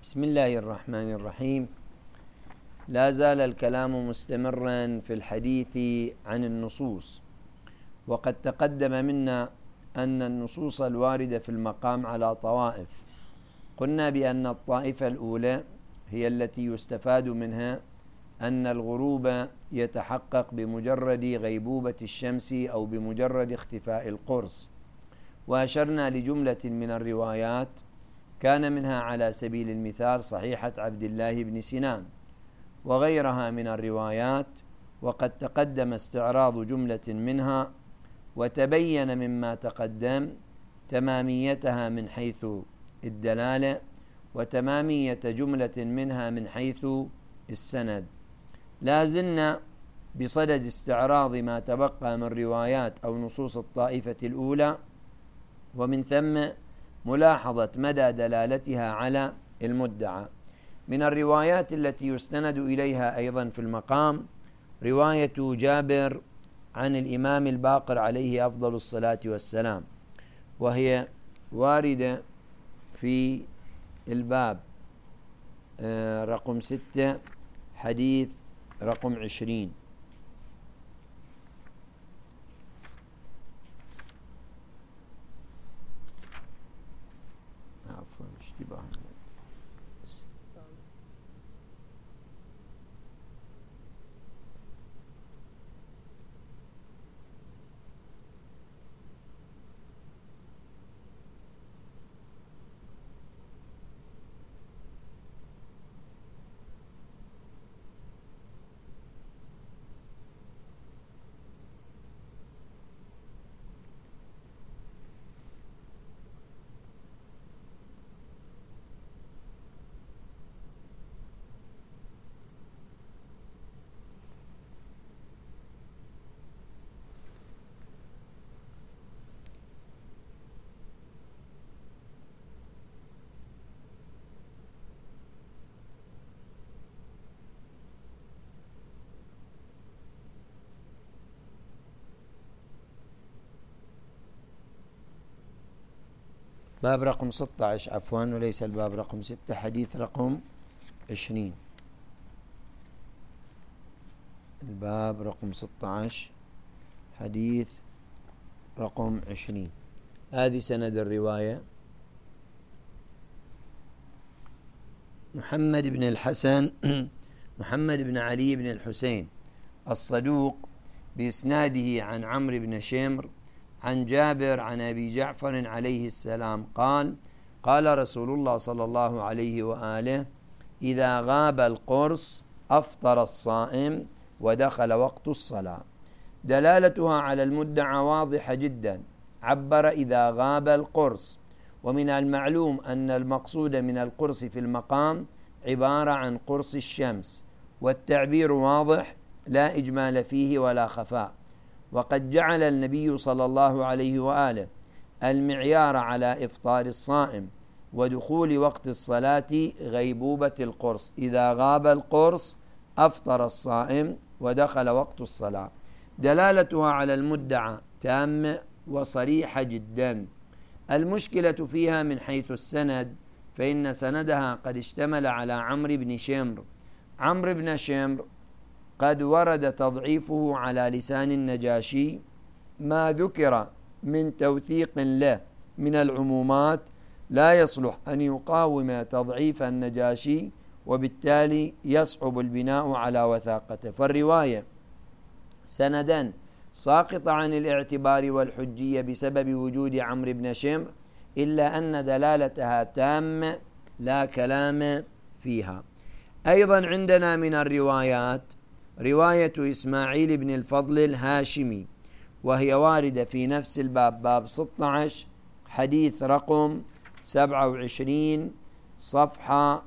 بسم الله الرحمن الرحيم. لا زال الكلام مستمرا في الحديث عن النصوص، وقد تقدم منا أن النصوص الواردة في المقام على طوائف. قلنا بأن الطائفة الأولى هي التي يستفاد منها أن الغروب يتحقق بمجرد غيبوبة الشمس أو بمجرد اختفاء القرص، وأشرنا لجملة من الروايات كان منها على سبيل المثال صحيحة عبد الله بن سنان وغيرها من الروايات، وقد تقدم استعراض جملة منها، وتبين مما تقدم تماميتها من حيث الدلالة وتمامية جملة منها من حيث السند. لا زلنا بصدد استعراض ما تبقى من روايات أو نصوص الطائفة الأولى، ومن ثم ملاحظة مدى دلالتها على المدعى. من الروايات التي يستند إليها أيضا في المقام رواية جابر عن الإمام الباقر عليه أفضل الصلاة والسلام، وهي واردة في الباب رقم 6 حديث رقم 20. عفوا اشتباه. باب رقم 16 عفوا، وليس الباب رقم 6، حديث رقم 20. الباب رقم 16 حديث رقم 20. هذه سند الرواية: محمد بن الحسن محمد بن علي بن الحسين الصدوق بإسناده عن عمرو بن شمر عن جابر عن أبي جعفر عليه السلام قال: قال رسول الله صلى الله عليه وآله: إذا غاب القرص أفطر الصائم ودخل وقت الصلاة. دلالتها على المدعى واضحة جدا، عبر إذا غاب القرص، ومن المعلوم أن المقصود من القرص في المقام عبارة عن قرص الشمس، والتعبير واضح لا إجمال فيه ولا خفاء. وقد جعل النبي صلى الله عليه وآله المعيار على إفطار الصائم ودخول وقت الصلاة غيبوبة القرص. إذا غاب القرص أفطر الصائم ودخل وقت الصلاة. دلالتها على المدعى تامة وصريحة جدا. المشكلة فيها من حيث السند، فإن سندها قد اشتمل على عمرو بن شمر. عمرو بن شمر قد ورد تضعيفه على لسان النجاشي، ما ذكر من توثيق له من العمومات لا يصلح أن يقاوم تضعيف النجاشي، وبالتالي يصعب البناء على وثاقته. فالرواية سندا ساقطة عن الاعتبار والحجية بسبب وجود عمرو بن شمر، إلا أن دلالتها تامة لا كلام فيها. أيضا عندنا من الروايات رواية إسماعيل بن الفضل الهاشمي، وهي واردة في نفس الباب، باب 16 حديث رقم 27 صفحة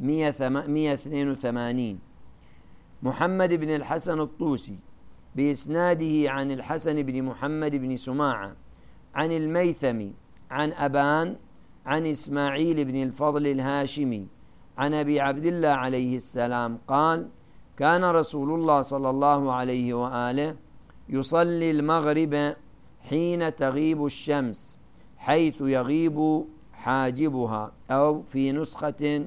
182. محمد بن الحسن الطوسي بإسناده عن الحسن بن محمد بن سماعة عن الميثمي عن أبان عن إسماعيل بن الفضل الهاشمي عن أبي عبد الله عليه السلام قال: كان رسول الله صلى الله عليه وآله يصلي المغرب حين تغيب الشمس حيث يغيب حاجبها، أو في نسخة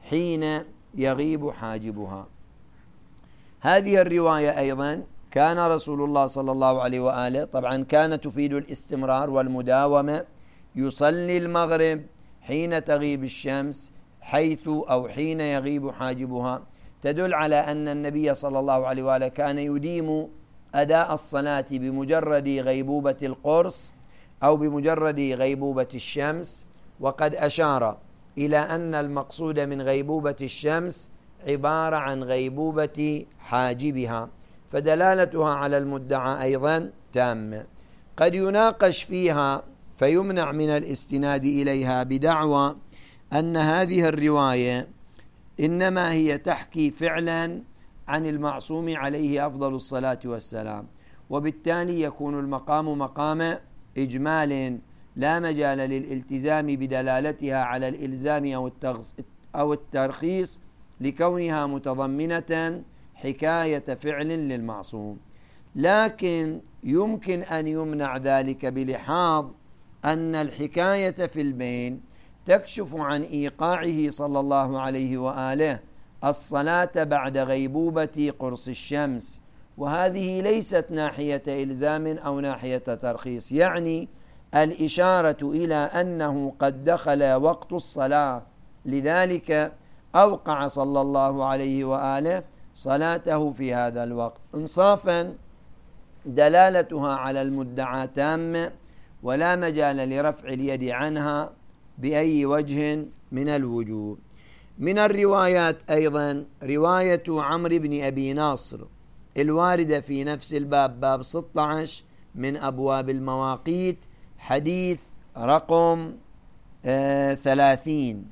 حين يغيب حاجبها. هذه الرواية أيضا كان رسول الله صلى الله عليه وآله، طبعا كان تفيد الاستمرار والمداومة، يصلي المغرب حين تغيب الشمس أو حين يغيب حاجبها، تدل على أن النبي صلى الله عليه وآله كان يديم أداء الصلاة بمجرد غيبوبة القرص أو بمجرد غيبوبة الشمس. وقد أشار إلى أن المقصود من غيبوبة الشمس عبارة عن غيبوبة حاجبها، فدلالتها على المدعى أيضا تامة. قد يناقش فيها فيمنع من الاستناد إليها بدعوى أن هذه الرواية إنما هي تحكي فعلا عن المعصوم عليه أفضل الصلاة والسلام، وبالتالي يكون المقام مقام إجمال لا مجال للالتزام بدلالتها على الإلزام أو الترخيص، لكونها متضمنة حكاية فعل للمعصوم. لكن يمكن أن يمنع ذلك بلحاظ أن الحكاية في البين تكشف عن إيقاعه صلى الله عليه وآله الصلاة بعد غيبوبة قرص الشمس، وهذه ليست ناحية إلزام أو ناحية ترخيص، يعني الإشارة إلى أنه قد دخل وقت الصلاة، لذلك أوقع صلى الله عليه وآله صلاته في هذا الوقت. إنصافا دلالتها على المدعى تامة، ولا مجال لرفع اليد عنها بأي وجه من الوجوه. من الروايات أيضا رواية عمرو بن أبي ناصر الواردة في نفس الباب، باب 16 من أبواب المواقيت، حديث رقم 30.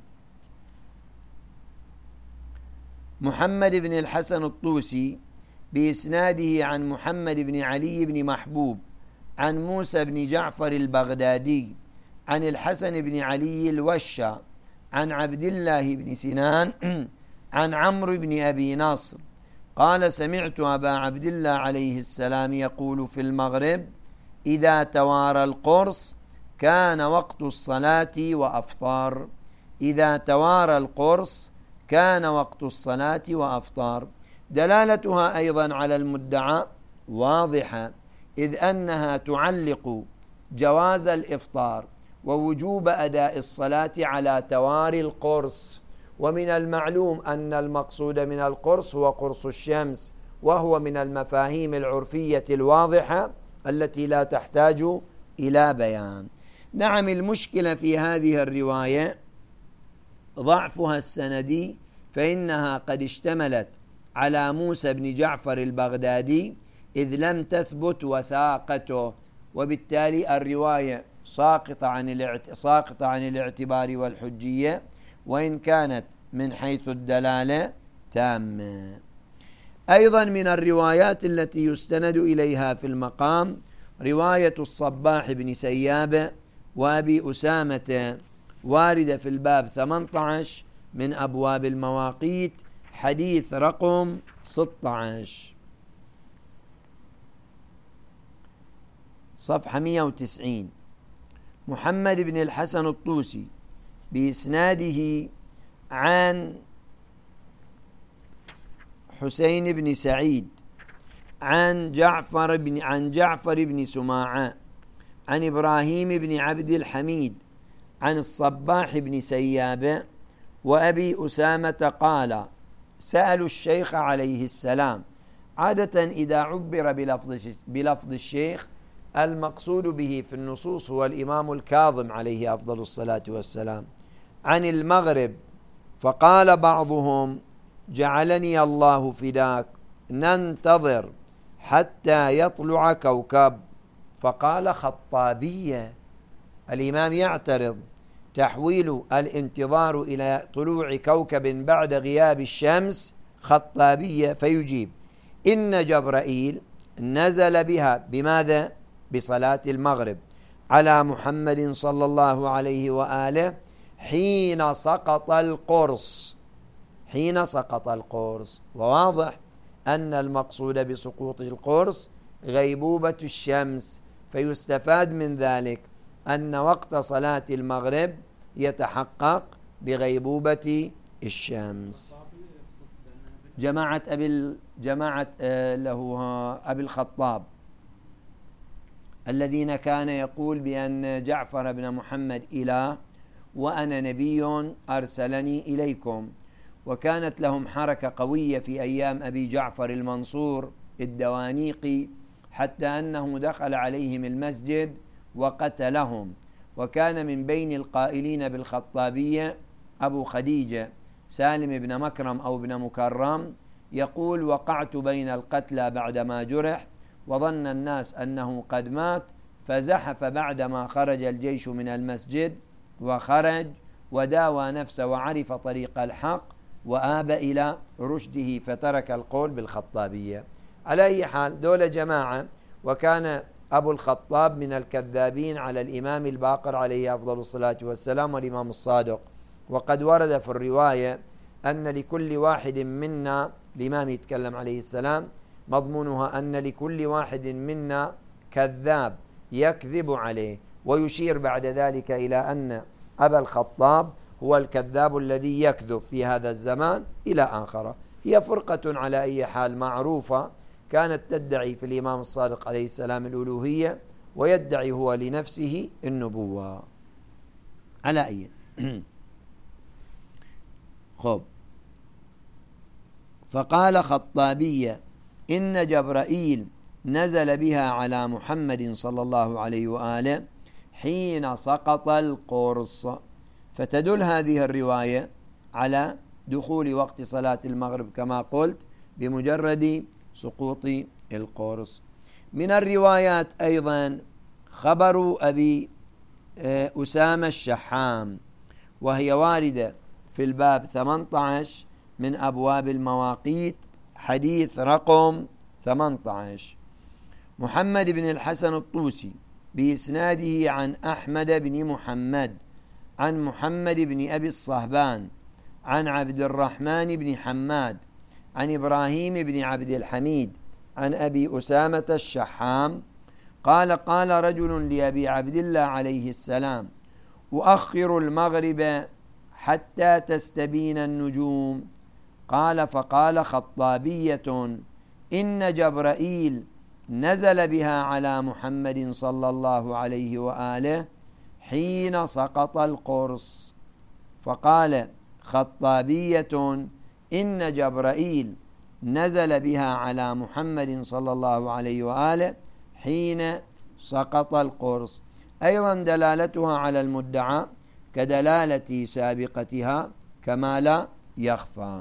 محمد بن الحسن الطوسي بإسناده عن محمد بن علي بن محبوب عن موسى بن جعفر البغدادي عن الحسن بن علي الوشا عن عبد الله بن سنان عن عمرو بن أبي ناصر قال: سمعت أبا عبد الله عليه السلام يقول في المغرب: إذا توارى القرص كان وقت الصلاة وأفطار. إذا توارى القرص كان وقت الصلاة وأفطار. دلالتها أيضا على المدعى واضحة، إذ أنها تعلق جواز الإفطار ووجوب أداء الصلاة على تواري القرص، ومن المعلوم أن المقصود من القرص هو قرص الشمس، وهو من المفاهيم العرفية الواضحة التي لا تحتاج إلى بيان. نعم، المشكلة في هذه الرواية ضعفها السندي، فإنها قد اشتملت على موسى بن جعفر البغدادي إذ لم تثبت وثاقته، وبالتالي الرواية ساقطة عن الاعتبار والحجية، وإن كانت من حيث الدلالة تامة. أيضا من الروايات التي يستند إليها في المقام رواية الصباح بن سيابة وأبي أسامة واردة في الباب 18 من أبواب المواقيت، حديث رقم 16 صفحة 190. محمد بن الحسن الطوسي بإسناده عن حسين بن سعيد عن جعفر بن سماعة عن إبراهيم بن عبد الحميد عن الصباح بن سيابة وأبي أسامة قال: سألوا الشيخ عليه السلام. عادة إذا عبر بلفظ الشيخ المقصود به في النصوص هو الإمام الكاظم عليه أفضل الصلاة والسلام عن المغرب، فقال بعضهم: جعلني الله فداك ننتظر حتى يطلع كوكب، فقال: خطابية. الإمام يعترض تحويل الانتظار إلى طلوع كوكب بعد غياب الشمس خطابية، فيجيب: إن جبرائيل نزل بها بماذا؟ بصلاة المغرب على محمد صلى الله عليه وآله حين سقط القرص. وواضح أن المقصود بسقوط القرص غيبوبة الشمس، فيستفاد من ذلك أن وقت صلاة المغرب يتحقق بغيبوبة الشمس. جماعة له أبي الخطاب الذين كان يقول بأن جعفر بن محمد إله وأنا نبي أرسلني إليكم، وكانت لهم حركة قوية في أيام أبي جعفر المنصور الدوانيقي حتى أنه دخل عليهم المسجد وقتلهم. وكان من بين القائلين بالخطابية أبو خديجة سالم بن مكرم أو بن مكرم يقول: وقعت بين القتلى بعدما جرح، وظن الناس أنه قد مات، فزحف بعدما خرج الجيش من المسجد، وخرج وداوى نفسه وعرف طريق الحق وآب إلى رشده فترك القول بالخطابية. على أي حال دول جماعة، وكان أبو الخطاب من الكذابين على الإمام الباقر عليه أفضل الصلاة والسلام والإمام الصادق. وقد ورد في الرواية أن لكل واحد منا، الإمام يتكلم عليه السلام، مضمونها أن لكل واحد منا كذاب يكذب عليه، ويشير بعد ذلك إلى أن أبا الخطاب هو الكذاب الذي يكذب في هذا الزمان إلى آخره. هي فرقة على أي حال معروفة كانت تدعي في الإمام الصادق عليه السلام الألوهية، ويدعي هو لنفسه النبوة. على أي خب. فقال خطابية: إن جبرائيل نزل بها على محمد صلى الله عليه وآله حين سقط القرص. فتدل هذه الرواية على دخول وقت صلاة المغرب كما قلت بمجرد سقوط القرص. من الروايات أيضا خبر أبي أسامة الشحام، وهي واردة في الباب 18 من أبواب المواقيت، حديث رقم 18. محمد بن الحسن الطوسي بإسناده عن أحمد بن محمد عن محمد بن أبي الصهبان عن عبد الرحمن بن حماد عن إبراهيم بن عبد الحميد عن أبي أسامة الشحام قال: قال رجل لأبي عبد الله عليه السلام: أؤخر المغرب حتى تستبين النجوم. قال: فقال خطابية: إن جبرائيل نزل بها على محمد صلى الله عليه وآله حين سقط القرص. فقال خطابية: إن جبرائيل نزل بها على محمد صلى الله عليه وآله حين سقط القرص. أيضا دلالتها على المدعى كدلالة سابقتها كما لا يخفى.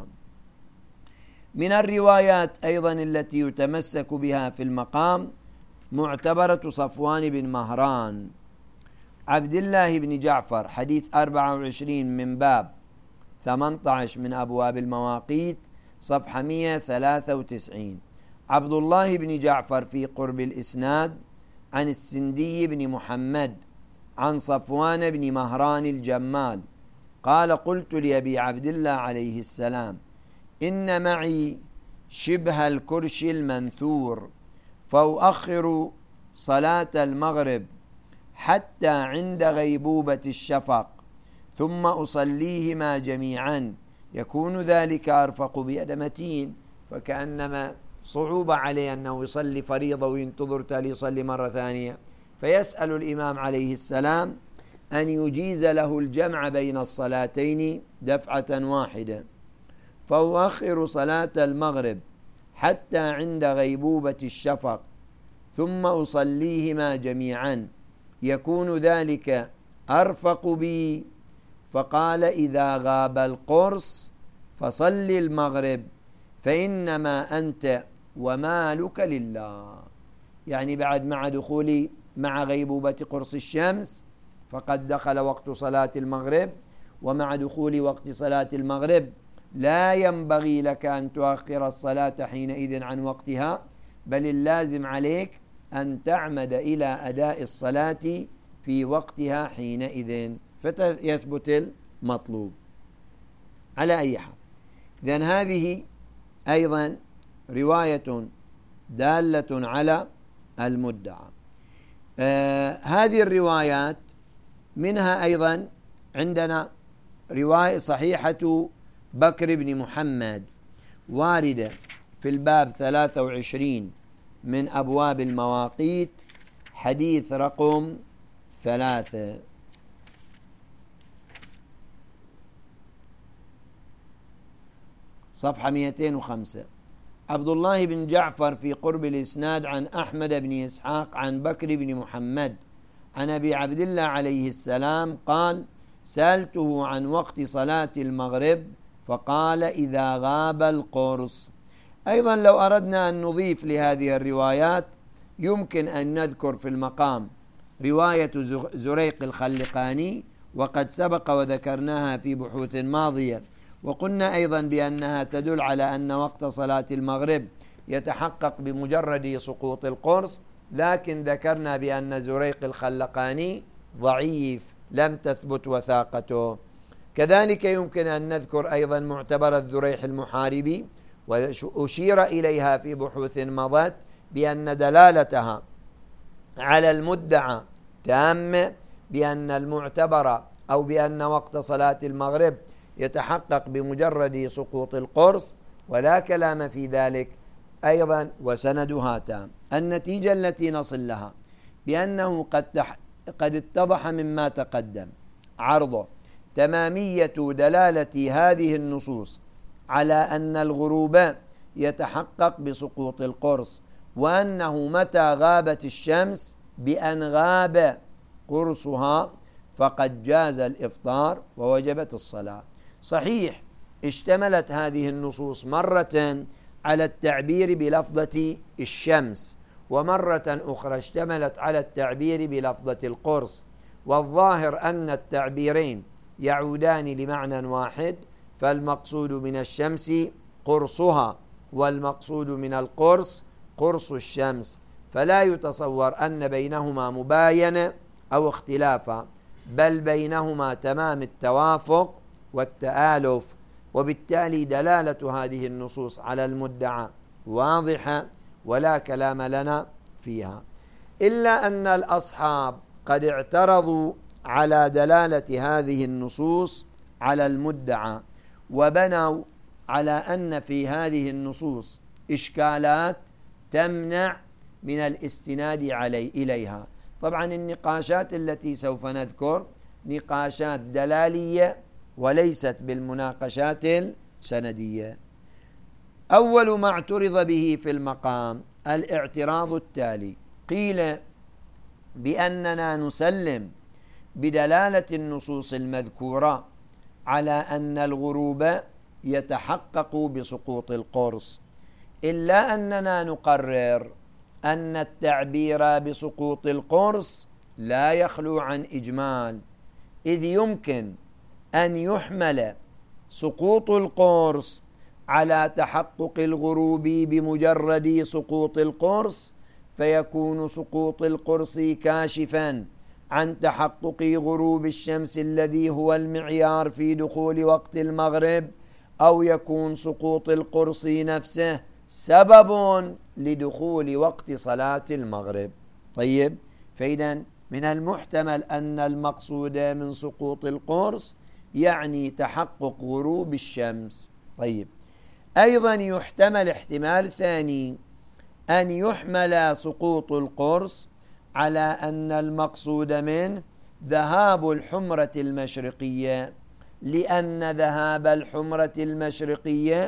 من الروايات أيضا التي يتمسك بها في المقام معتبرة صفوان بن مهران عبد الله بن جعفر، حديث 24 من باب 18 من أبواب المواقيت، صفحة 193. عبد الله بن جعفر في قرب الإسناد عن السندي بن محمد عن صفوان بن مهران الجمال قال: قلت لأبي عبد الله عليه السلام: إن معي شبه الكرش المنثور، فأؤخر صلاة المغرب حتى عند غيبوبة الشفق، ثم أصليهما جميعا، يكون ذلك أرفق بأدمتين. فكأنما صعوبة عليه أنه يصلي فريضة وينتظر تالي يصلي مرة ثانية، فيسأل الإمام عليه السلام أن يجيز له الجمع بين الصلاتين دفعة واحدة. فأؤخر صلاة المغرب حتى عند غيبوبة الشفق، ثم أصليهما جميعا، يكون ذلك أرفق بي. فقال: إذا غاب القرص فصل المغرب، فإنما أنت ومالك لله. يعني بعد مع غيبوبة قرص الشمس فقد دخل وقت صلاة المغرب، ومع دخول وقت صلاة المغرب لا ينبغي لك أن تؤخر الصلاة حينئذ عن وقتها، بل اللازم عليك أن تعمد إلى أداء الصلاة في وقتها حينئذ، فيثبت المطلوب. على أي حال، إذن هذه أيضا رواية دالة على المدعى. هذه الروايات منها أيضا عندنا رواية صحيحة بكر بن محمد واردة في الباب 23 من أبواب المواقيت، حديث رقم 3. صفحة 205. عبد الله بن جعفر في قرب الإسناد عن أحمد بن إسحاق عن بكر بن محمد عن أبي عبد الله عليه السلام قال: سألته عن وقت صلاة المغرب فقال: إذا غاب القرص. أيضا لو أردنا أن نضيف لهذه الروايات يمكن أن نذكر في المقام رواية زريق الخلقاني، وقد سبق وذكرناها في بحوث ماضية، وقلنا أيضا بأنها تدل على أن وقت صلاة المغرب يتحقق بمجرد سقوط القرص، لكن ذكرنا بأن زريق الخلقاني ضعيف لم تثبت وثاقته. كذلك يمكن أن نذكر أيضا معتبر الذريح المحاربي، وأشير إليها في بحوث مضت بأن دلالتها على المدعى تامة، بأن المعتبر أو بأن وقت صلاة المغرب يتحقق بمجرد سقوط القرص، ولا كلام في ذلك أيضا وسندها تام. النتيجة التي نصل لها بأنه قد اتضح مما تقدم عرضه تمامية دلالة هذه النصوص على أن الغروب يتحقق بسقوط القرص، وأنه متى غابت الشمس بأن غاب قرصها فقد جاز الإفطار ووجبت الصلاة. صحيح اشتملت هذه النصوص مرة على التعبير بلفظة الشمس، ومرة أخرى اشتملت على التعبير بلفظة القرص، والظاهر أن التعبيرين يعودان لمعنى واحد، فالمقصود من الشمس قرصها، والمقصود من القرص قرص الشمس، فلا يتصور أن بينهما مباينة أو اختلافا، بل بينهما تمام التوافق والتآلف، وبالتالي دلالة هذه النصوص على المدعى واضحة ولا كلام لنا فيها. إلا أن الأصحاب قد اعترضوا على دلالة هذه النصوص على المدعى، وبنوا على أن في هذه النصوص إشكالات تمنع من الاستناد إليها. طبعا النقاشات التي سوف نذكر نقاشات دلالية وليست بالمناقشات السندية. أول ما اعترض به في المقام الاعتراض التالي: قيل بأننا نسلم بدلالة النصوص المذكورة على أن الغروب يتحقق بسقوط القرص، إلا أننا نقرر أن التعبير بسقوط القرص لا يخلو عن إجمال، إذ يمكن أن يحمل سقوط القرص على تحقق الغروب بمجرد سقوط القرص، فيكون سقوط القرص كاشفا عن تحقق غروب الشمس الذي هو المعيار في دخول وقت المغرب، أو يكون سقوط القرص نفسه سبب لدخول وقت صلاة المغرب. طيب، فإذا من المحتمل أن المقصود من سقوط القرص يعني تحقق غروب الشمس. طيب، أيضا يحتمل احتمال ثاني، أن يحمل سقوط القرص على أن المقصود منه ذهاب الحمرة المشرقية، لأن ذهاب الحمرة المشرقية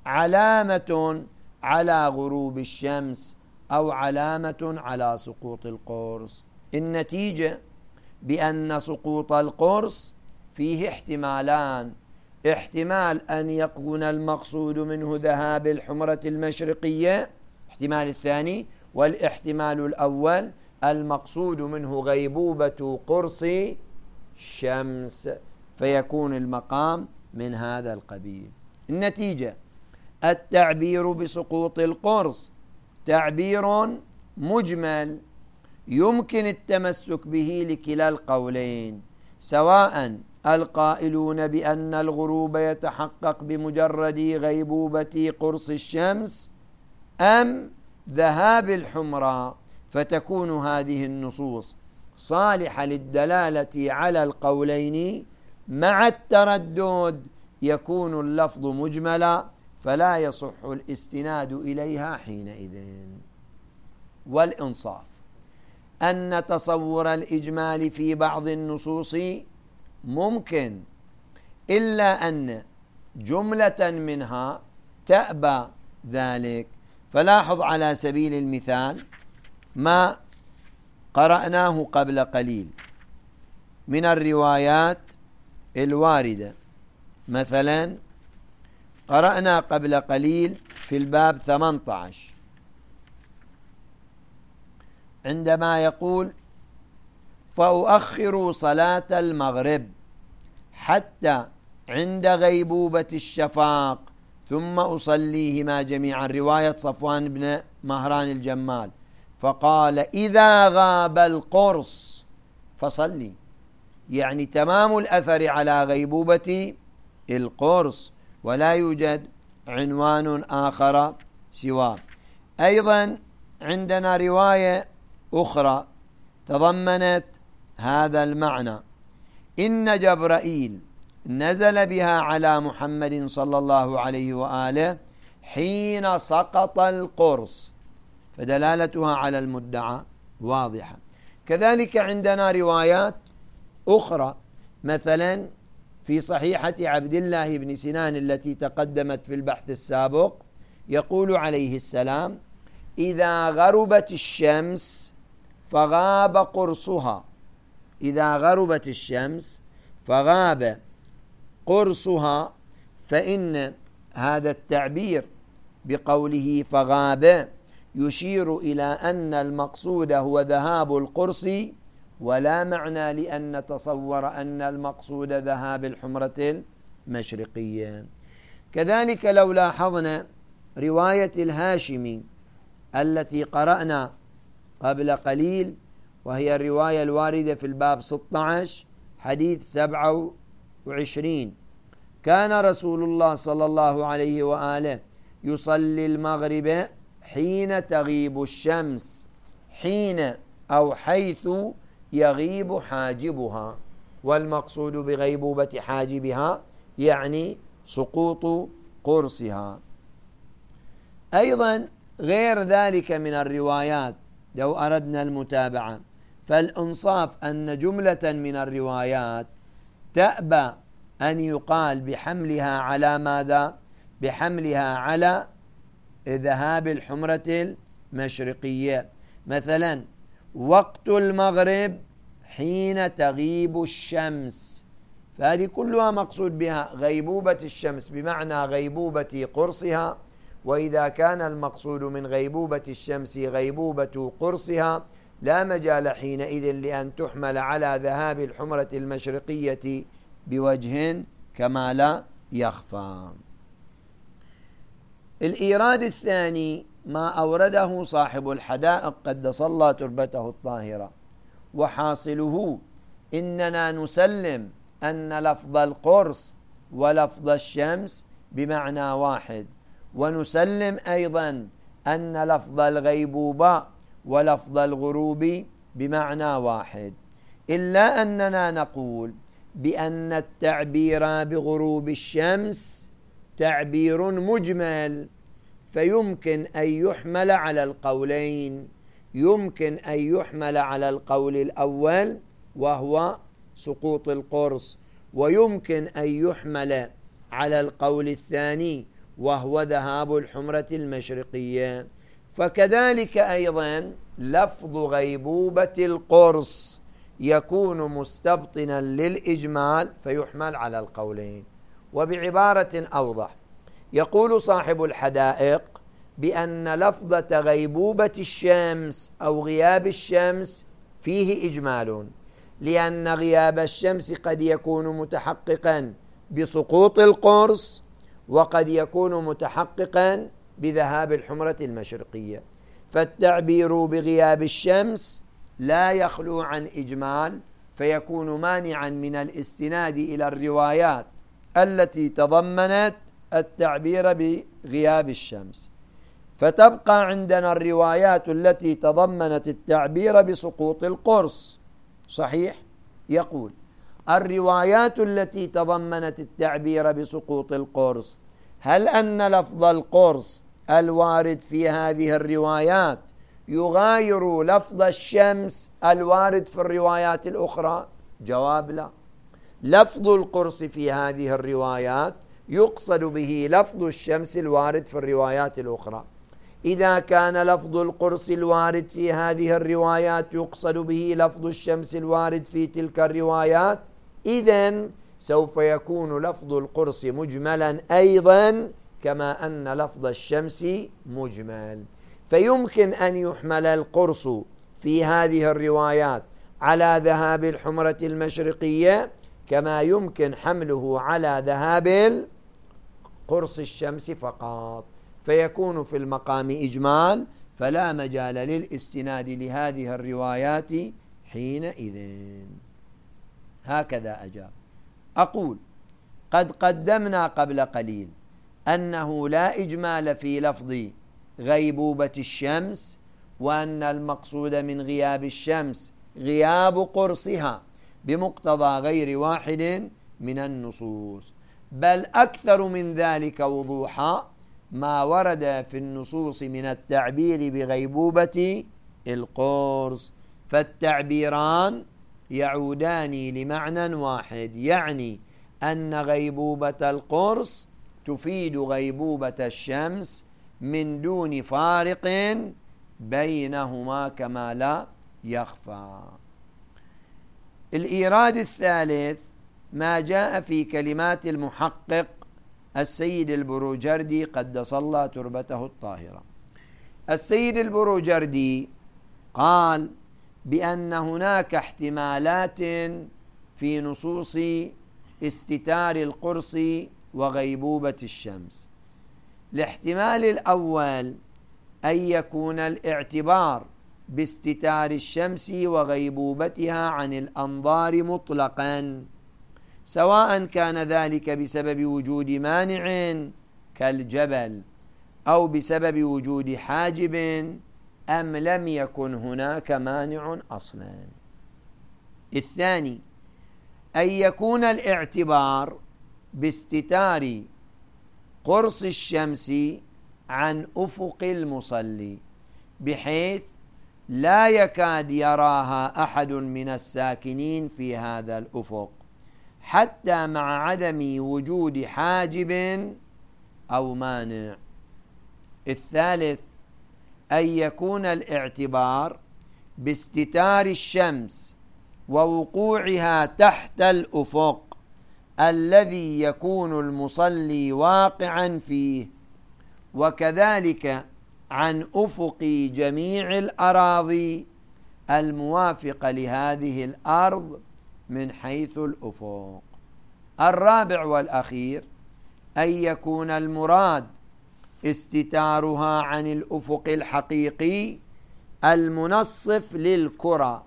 علامة على غروب الشمس أو علامة على سقوط القرص. النتيجة بأن سقوط القرص فيه احتمالان: احتمال أن يكون المقصود منه ذهاب الحمرة المشرقية، الاحتمال الثاني، والاحتمال الأول المقصود منه غيبوبة قرص الشمس، فيكون المقام من هذا القبيل. النتيجة: التعبير بسقوط القرص تعبير مجمل يمكن التمسك به لكلا القولين، سواء القائلون بأن الغروب يتحقق بمجرد غيبوبة قرص الشمس أم ذهاب الحمرة، فتكون هذه النصوص صالحة للدلالة على القولين مع التردد يكون اللفظ مجملا فلا يصح الاستناد إليها حينئذ. والإنصاف أن تصور الإجمال في بعض النصوص ممكن، إلا أن جملة منها تأبى ذلك. فلاحظ على سبيل المثال ما قرأناه قبل قليل من الروايات الواردة. مثلا قرأنا قبل قليل في الباب 18 عندما يقول: فأؤخر صلاة المغرب حتى عند غيبوبة الشفاق ثم أصليهما جميعا، رواية صفوان بن مهران الجمال. فقال: إذا غاب القرص فصلي، يعني تمام الأثر على غيبوبة القرص، ولا يوجد عنوان آخر سواه. أيضا عندنا رواية أخرى تضمنت هذا المعنى: إن جبرائيل نزل بها على محمد صلى الله عليه وآله حين سقط القرص، فدلالتها على المدعى واضحة. كذلك عندنا روايات أخرى، مثلا في صحيحة عبد الله بن سنان التي تقدمت في البحث السابق، يقول عليه السلام: إذا غربت الشمس فغاب قرصها، إذا غربت الشمس فغاب قرصها، فإن هذا التعبير بقوله فغاب يشير إلى أن المقصود هو ذهاب القرص، ولا معنى لأن نتصور أن المقصود ذهاب الحمرة المشرقية. كذلك لو لاحظنا رواية الهاشمي التي قرأنا قبل قليل، وهي الرواية الواردة في الباب 16 حديث 27: كان رسول الله صلى الله عليه وآله يصلي المغرب حين تغيب الشمس، حين أو حيث يغيب حاجبها، والمقصود بغيبوبة حاجبها يعني سقوط قرصها. أيضا غير ذلك من الروايات لو أردنا المتابعة، فالإنصاف أن جملة من الروايات تأبى أن يقال بحملها على ماذا؟ بحملها على ذهاب الحمرة المشرقية. مثلا وقت المغرب حين تغيب الشمس، فهذه كلها مقصود بها غيبوبة الشمس بمعنى غيبوبة قرصها، وإذا كان المقصود من غيبوبة الشمس غيبوبة قرصها لا مجال حينئذ لأن تحمل على ذهاب الحمرة المشرقية بوجه كما لا يخفى. الإيراد الثاني ما أورده صاحب الحدائق قدس الله تربته الطاهرة، وحاصله إننا نسلم أن لفظ القرص ولفظ الشمس بمعنى واحد، ونسلم أيضا أن لفظ الغيبوبة ولفظ الغروب بمعنى واحد، إلا أننا نقول بأن التعبير بغروب الشمس تعبير مجمل، فيمكن أن يحمل على القولين. يمكن أن يحمل على القول الأول وهو سقوط القرص، ويمكن أن يحمل على القول الثاني وهو ذهاب الحمرة المشرقية. فكذلك أيضا لفظ غيبوبة القرص يكون مستبطنا للإجمال فيحمل على القولين. وبعبارة أوضح يقول صاحب الحدائق بأن لفظة غيبوبة الشمس أو غياب الشمس فيه إجمال، لأن غياب الشمس قد يكون متحققا بسقوط القرص، وقد يكون متحققا بذهاب الحمرة المشرقية، فالتعبير بغياب الشمس لا يخلو عن إجمال، فيكون مانعا من الاستناد إلى الروايات التي تضمنت التعبير بغياب الشمس، فتبقى عندنا الروايات التي تضمنت التعبير بسقوط القرص. صحيح؟ يقول الروايات التي تضمنت التعبير بسقوط القرص، هل أن لفظ القرص الوارد في هذه الروايات يغاير لفظ الشمس الوارد في الروايات الأخرى؟ جواب لا. لفظ القرص في هذه الروايات يقصد به لفظ الشمس الوارد في الروايات الأخرى. إذا كان لفظ القرص الوارد في هذه الروايات يقصد به لفظ الشمس الوارد في تلك الروايات، إذن سوف يكون لفظ القرص مجملا أيضا كما أن لفظ الشمس مجمل. فيمكن أن يحمل القرص في هذه الروايات على ذهاب الحمرة المشرقية كما يمكن حمله على ذهاب قرص الشمس فقط، فيكون في المقام إجمال، فلا مجال للاستناد لهذه الروايات حينئذ. هكذا أجاب. أقول قد قدمنا قبل قليل أنه لا إجمال في لفظ غيبوبة الشمس، وأن المقصود من غياب الشمس غياب قرصها بمقتضى غير واحد من النصوص، بل أكثر من ذلك وضوحا ما ورد في النصوص من التعبير بغيبوبة القرص، فالتعبيران يعودان لمعنى واحد، يعني أن غيبوبة القرص تفيد غيبوبة الشمس من دون فارق بينهما كما لا يخفى. الإيراد الثالث ما جاء في كلمات المحقق السيد البروجردي قدس الله تربته الطاهرة. السيد البروجردي قال بأن هناك احتمالات في نصوص استتار القرص وغيبوبة الشمس. الاحتمال الأول أن يكون الاعتبار باستتار الشمس وغيبوبتها عن الأنظار مطلقا، سواء كان ذلك بسبب وجود مانع كالجبل أو بسبب وجود حاجب أم لم يكن هناك مانع أصلا. الثاني أن يكون الاعتبار باستتار قرص الشمس عن أفق المصلي بحيث لا يكاد يراها أحد من الساكنين في هذا الأفق حتى مع عدم وجود حاجب أو مانع. الثالث أن يكون الاعتبار باستتار الشمس ووقوعها تحت الأفق الذي يكون المصلي واقعا فيه، وكذلك عن أفق جميع الأراضي الموافقة لهذه الأرض من حيث الأفق. الرابع والأخير أن يكون المراد استتارها عن الأفق الحقيقي المنصف للكرة،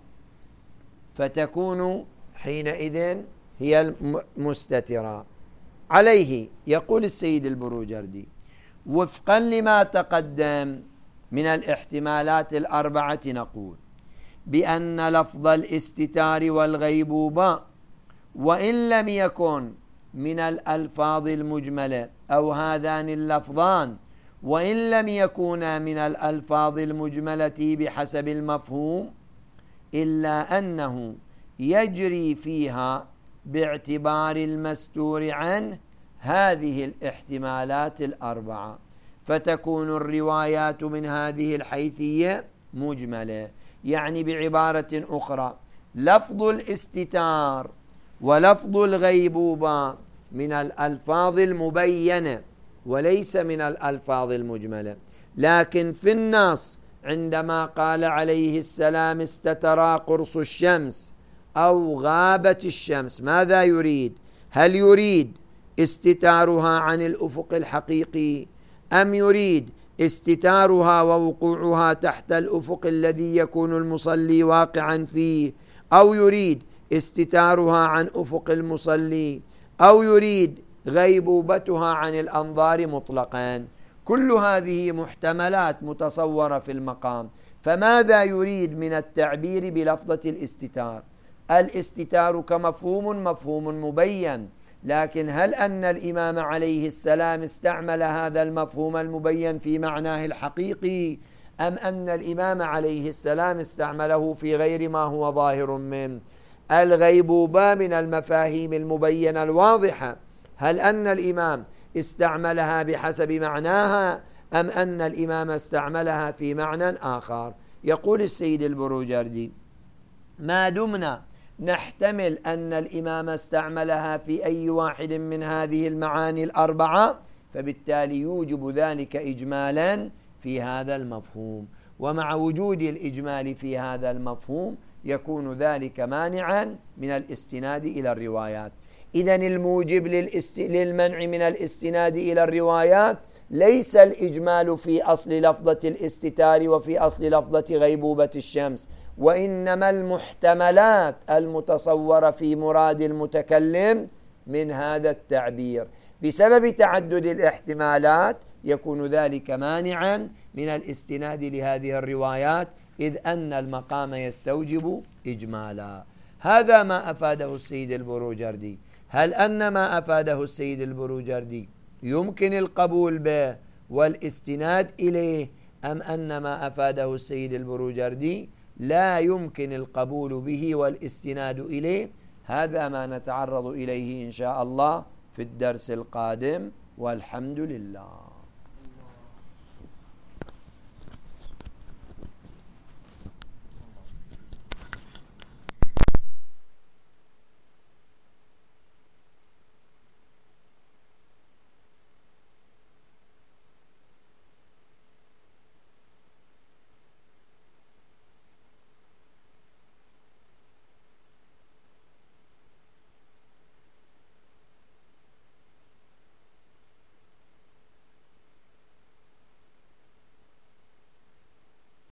فتكون حينئذ هي المستترة. عليه يقول السيد البروجردي وفقا لما تقدم من الاحتمالات الأربعة نقول بأن لفظ الاستتار والغيبوبة وإن لم يكن من الألفاظ المجملة، أو هذان اللفظان وإن لم يكونا من الألفاظ المجملة بحسب المفهوم، إلا أنه يجري فيها باعتبار المستور عنه هذه الاحتمالات الأربعة، فتكون الروايات من هذه الحيثية مجملة. يعني بعبارة أخرى لفظ الاستتار ولفظ الغيبوبة من الألفاظ المبينة وليس من الألفاظ المجملة، لكن في النص عندما قال عليه السلام استترى قرص الشمس أو غابت الشمس، ماذا يريد؟ هل يريد استتارها عن الأفق الحقيقي، أم يريد استتارها ووقوعها تحت الأفق الذي يكون المصلي واقعا فيه، أو يريد استتارها عن أفق المصلي، أو يريد غيبوبتها عن الأنظار مطلقا؟ كل هذه محتملات متصورة في المقام. فماذا يريد من التعبير بلفظة الاستتار؟ الاستتار كمفهوم مفهوم مبين، لكن هل أن الإمام عليه السلام استعمل هذا المفهوم المبين في معناه الحقيقي، أم أن الإمام عليه السلام استعمله في غير ما هو ظاهر منه؟ الغيبوبة من المفاهيم المبينة الواضحة، هل أن الإمام استعملها بحسب معناها أم أن الإمام استعملها في معنى آخر؟ يقول السيد البروجردي: ما دمنا نحتمل أن الإمام استعملها في أي واحد من هذه المعاني الأربعة، فبالتالي يوجب ذلك إجمالا في هذا المفهوم، ومع وجود الإجمال في هذا المفهوم يكون ذلك مانعا من الاستناد إلى الروايات. إذن الموجب للمنع من الاستناد إلى الروايات ليس الإجمال في أصل لفظة الاستتار وفي أصل لفظة غيبوبة الشمس، وإنما المحتملات المتصورة في مراد المتكلم من هذا التعبير. بسبب تعدد الاحتمالات يكون ذلك مانعا من الاستناد لهذه الروايات، إذ أن المقام يستوجب إجمالا. هذا ما أفاده السيد البروجردي. هل أن ما أفاده السيد البروجردي يمكن القبول به والاستناد إليه، أم أن ما أفاده السيد البروجردي لا يمكن القبول به والاستناد إليه؟ هذا ما نتعرض إليه إن شاء الله في الدرس القادم، والحمد لله.